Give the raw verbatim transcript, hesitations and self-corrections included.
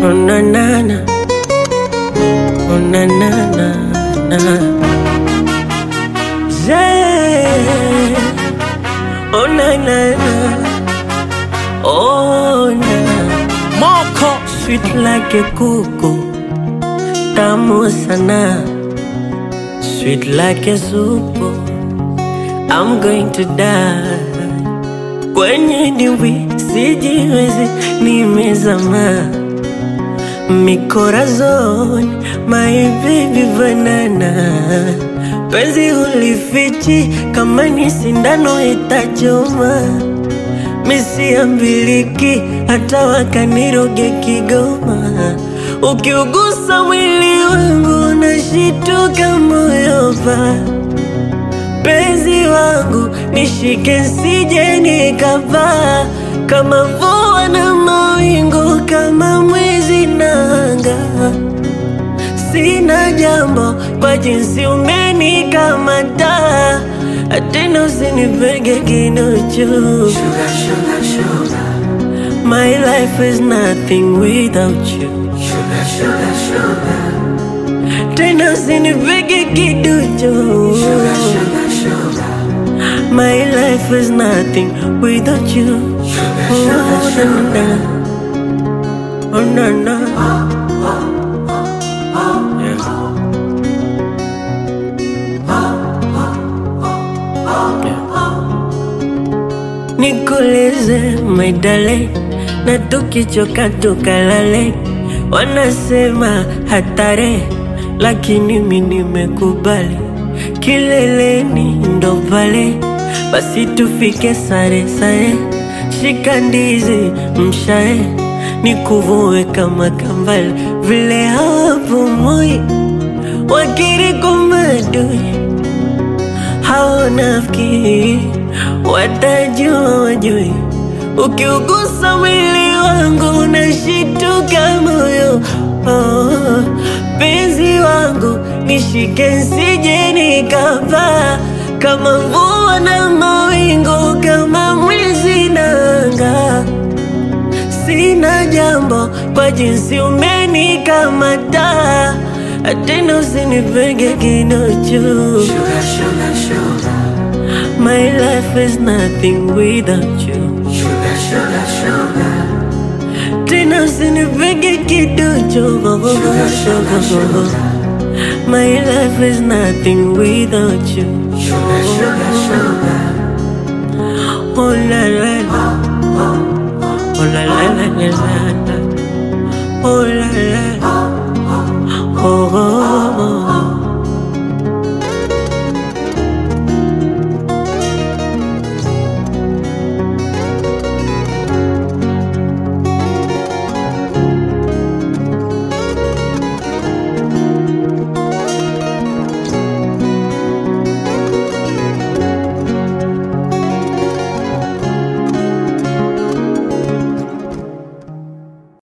Oh na na na, oh na na na na. Yeah. Oh na na na, oh na. Moko sweet like a kuku, tamu sana. Sweet like a soup, I'm going to die. Kwenye dimbwi sijiwezi, nimezama. Mi corazon, my baby banana. Penzi ulifichi, kama ni sindano itachoma. Misi ambiliki, hata wakaniroge Kigoma. Ukiugusa mwili wangu, nashituka moyo pa. Penzi wangu, nishike nsije nikapaa. Kama mvua na mawingu, kama mwezi na anga. Sina jambo kwa jinsi umenikamata. Tena usinipege kidocho. Sugar, sugar, sugar. My life is nothing without you. Sugar, sugar, sugar. Tena usinipege kidocho. Sugar, sugar, sugar. My life is nothing without you. Sugar, sugar, sugar. Oh na na, yeah. Nikoleze my darling, na tukichoka tukalale. Wanasema hatari, lakini mimi nimekubali. Kileleni ndo pale, basi tufike sare sare. Shika ndizi mshae, nikuvue kama kambale. Vile hapo moi, wakiri kumadui. Hao nafikiri, watajua wajui. Ukiugusa mwili wangu, nashituka moyo. Oh, penzi wangu, nishike nsije nikapaa. Kama mvua na mawingu, kama mwezi na anga. Sina jambo kwa jinsi umenikamata. Tena usinipege kidocho. Sugar, sugar, sugar. My life is nothing without you. Sugar, sugar, sugar. Tena usinipege kidocho. Sugar, sugar, sugar. My life is nothing without you. Sugar, sugar, sugar. Oh la la la, oh la la la la la, oh la la.